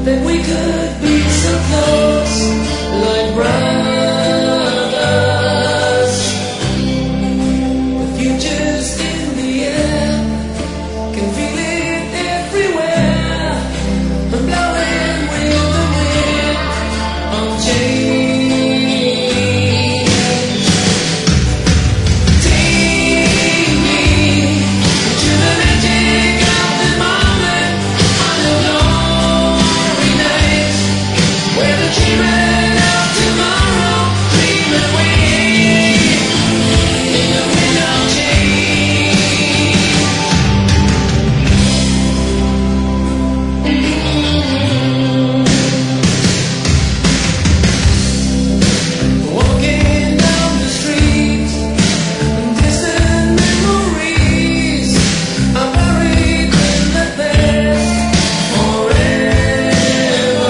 that we could be so close, like brothers. The future's in the air, can feel it everywhere. I'm blowing with the wind of change. Take me to the magic of the moment on a glory night, where the children of tomorrow dream away in the wind of walking down the street, distant memories are buried in the past forever.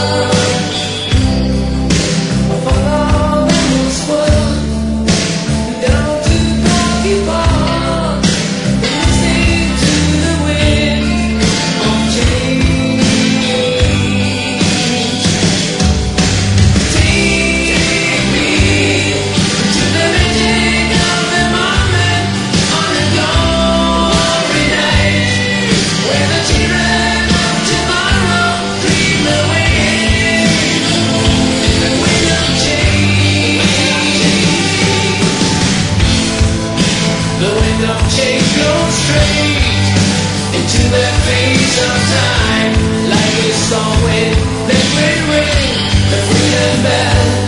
Follow the squad down to Coffee Park, listening to the wind of change. Take me to the magic of the moment on a glory night, where the children of tomorrow dream away in the wind of change. The wind of change goes straight into the face of time, like a storm wind that will ring the freedom bell.